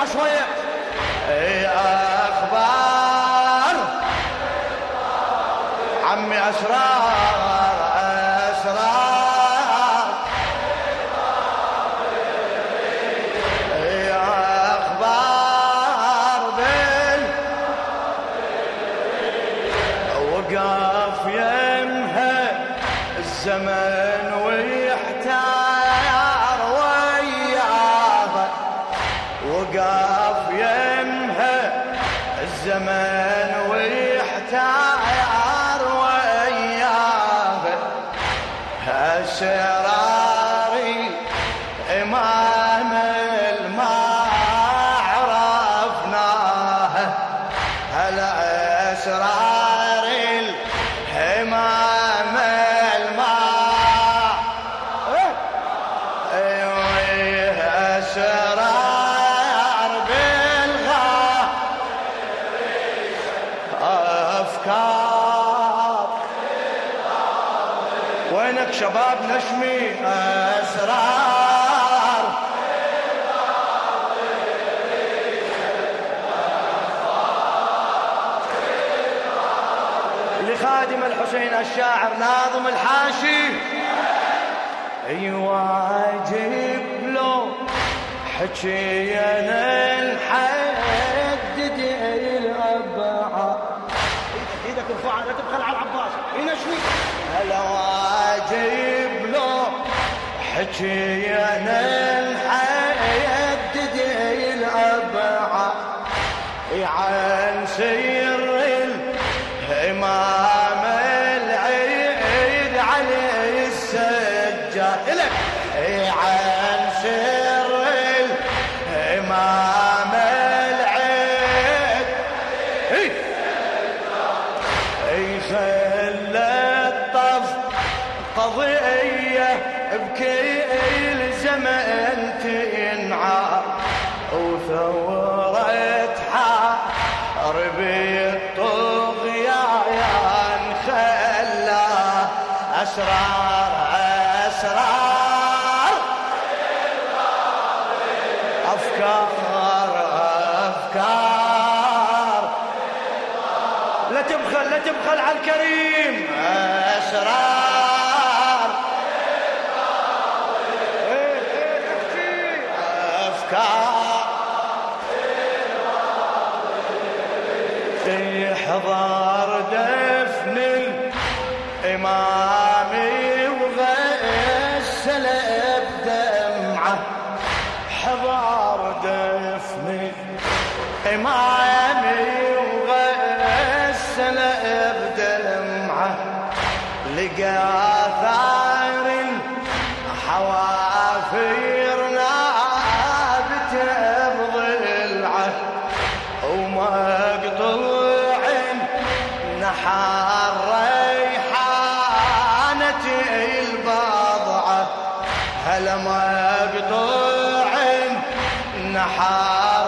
بسرعة شوية. أخبار عمي أسرار أسرار، أخبار بال وقف يمها الزمن ويحتار وياها، وقف يمها الزمن ويحتار وياها، أسراري إمام ما عرفناها، هلا أسرار الإمام ما أسرار بالغا أفكار. وينك شباب نشمي أسرار لخادم الحسين الشاعر ناظم الحاشي. يواجب له حكينا نحدد الأبعاد. ايدك ارفعها لا تبخل على العباس ينشوي. هلا واجب له حكينا نحدد الأبعاد عن سير الإمام العيد علي السجاد إلك عن سر الإمام العيد خلى الطف قضية بكل زمن تنعى وثورة حرب الطغيان خلى أسرار أسرار أفكار أفكار. لا تبخل لا تبخل على الكريم أسرار أفكار. احضر دفن الإمام وغسل بدمعه، حضر دفن الإمام وغسل بدمعه، لقى آثار الحوافر نابته بضلعه، ومقطوع نحر ريحانة البضعة، هلا مقطوع نحر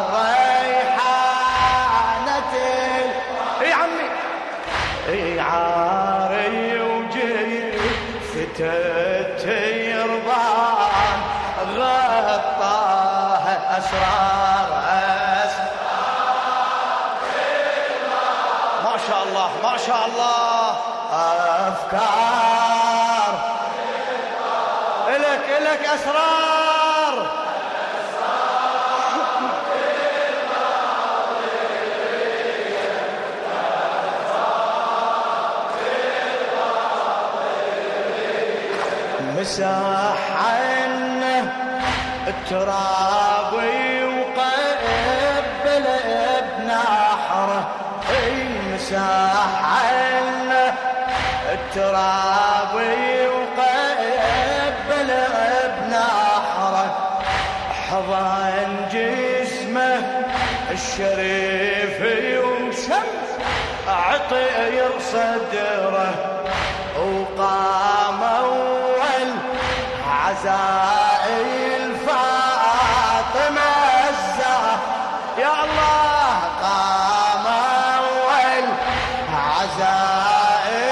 ريحانة اي عمي اي عاري وجثته يرضان غطاها أسرار ما شاء الله ما شاء الله أفكار إلك إلك أسرار مساح عنه التراب وقبل بنحره، مساح عنه التراب وقبل بنحره، حضن جسمه الشريف وشمس عطير صدره، وقام أول عزائي الفاطمة الزهراء يا الله، قام أول عزائي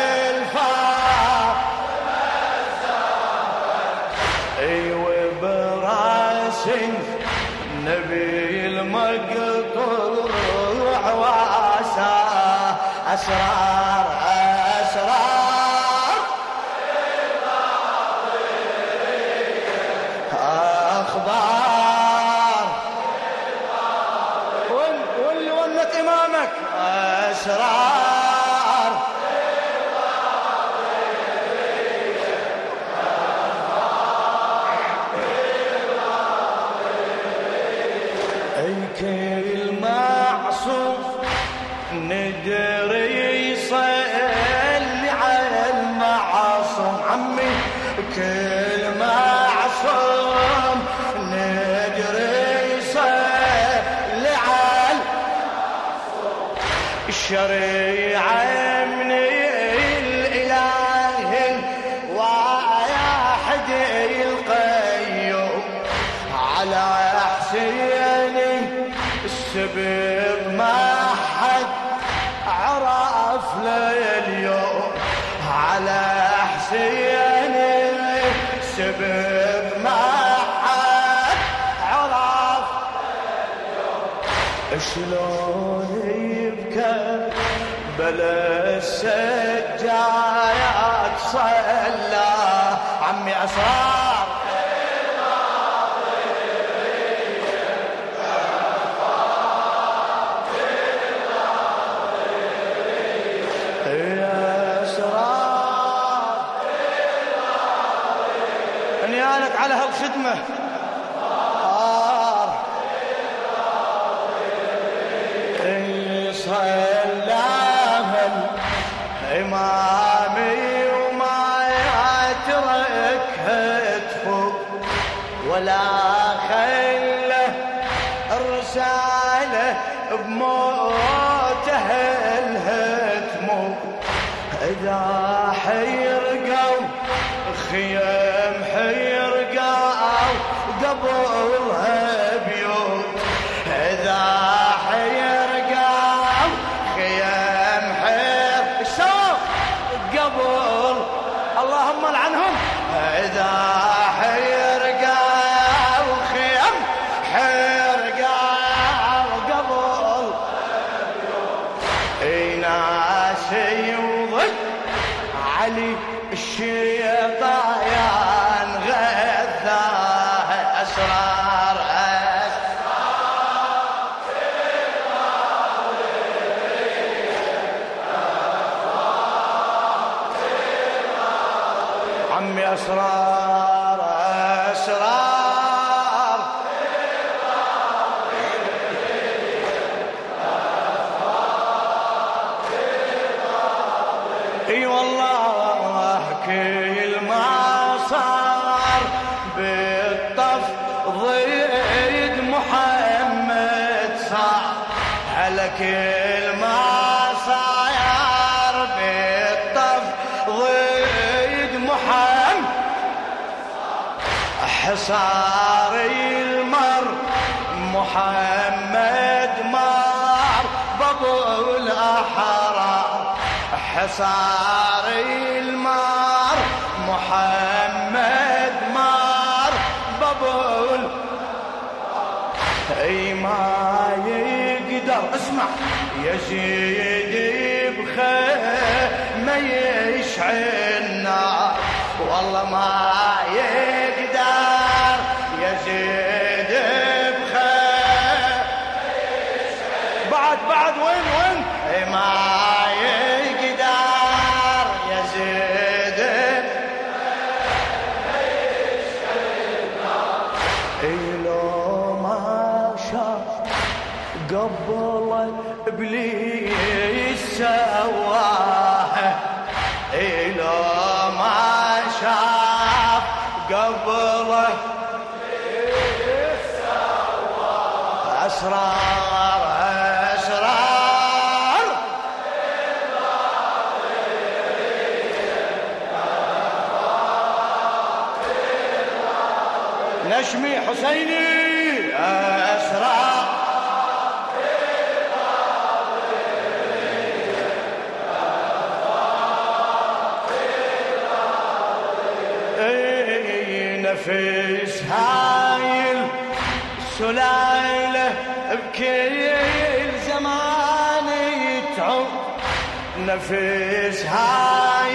الفاطمة الزهراء، ايوه براس نبي المقطوع وعسى أسرار أسرار أخبار واللي ولت إمامك أسرار كل معصوم ندري يصلي على المعصوم عمي كل معصوم ندري يصلي على المعصوم الشريعة من الإله الواحد القيوم على حسيني السبب ما حد عرف لليوم على حسيني السبب ما حد عرف لليوم شلون يبكى بلا السجايات صلى عمي أسرار انيانك على هالخدمة صلاها الإمامي وما يتركها تفوق ولا خله الرسالة بموتها الهتموق إذا حيرقوا خيام حيرقوا قبلها بيوت إذا حيرقوا خيام حير الشوق قبل اللهم لعنهم إذا حيرقوا خيام حيرقوا قبل ناس يوضل علي الشيطان غذاه أسرار عمي أسرار أسرار اي والله كل ما صار بالطف ضد محمد صار على كل ما صار بالطف ضد محمد حصار المر محمد مار بابو الأحرار حصار المار محمد مار بابول اي ما يقدر اسمع يزيد بخيمه يشعل النار والله ما يقدر يزيد بخيمه بعد وين ما يقدر يزيد لو ما شاف قبل ابليس سواه لو ما شاف قبل ابليس سواه اسرار نشمي حسيني أسرار نفس هاي سلاله بكل زمان يتعب نفس هاي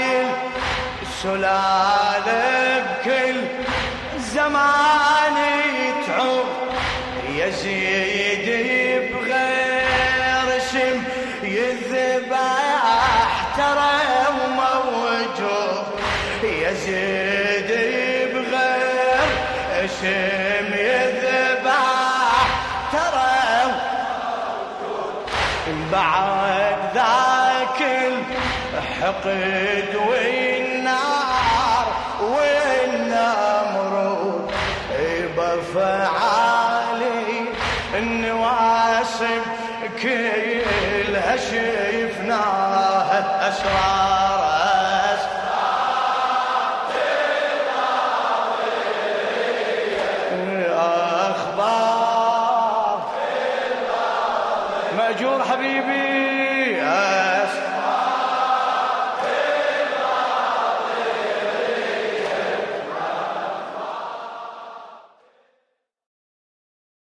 السلاله بكل زمان يتعب يزيد بغير اسم يذبح ترى وموجوع يزيد بغير اسم يذبح ترى بعد ذاك الحقد والنار والنمرود بفعالي النواسب كلها شفناها أسرار أخبار مأجور حبيبي